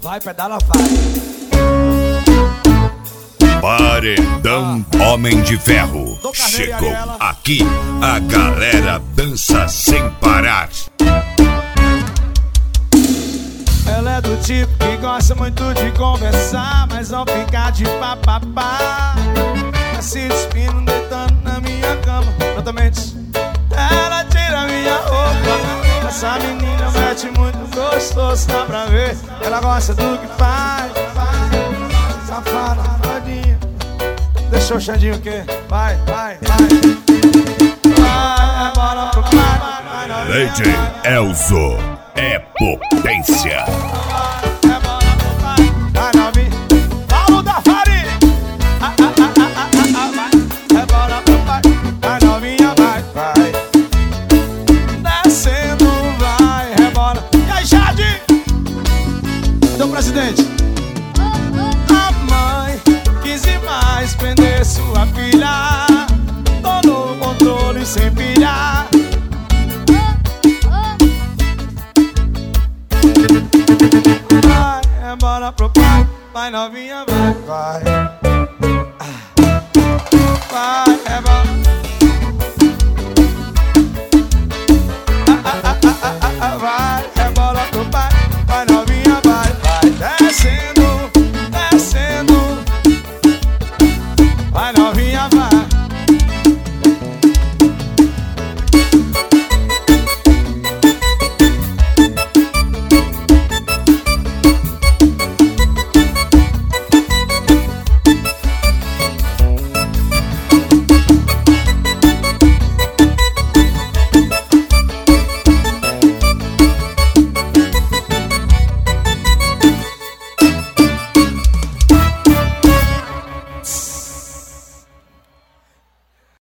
Vai, pedala, vai. Paredão Homem de Ferro. Chegou aqui, a galera dança sem parar. Ela é do tipo que gosta muito de conversar, mas não fica de papapá. Tá se despindo, deitando na minha cama. Totalmente. Ela tira minha roupa. Essa menina mete muito gostoso, dá pra ver. Ela gosta do que faz. Safada, todinha. Deixou o Xandinho o quê? Vai, vai, vai. Vai, bora pro pai. DJ Elzo é potência. Vai, bora pro pai. Vai, novinha. Paulo da Farinha. Vai, bora pro pai. Vai, novinha, vai, vai. Descendo, vai, rebola. E aí, Jade? Cadê o presidente? A mãe quis demais prender sua filha. Tô no controle sem pilhar. Vai, rebola pro pai. Vai, novinha, vai, vai. Vai.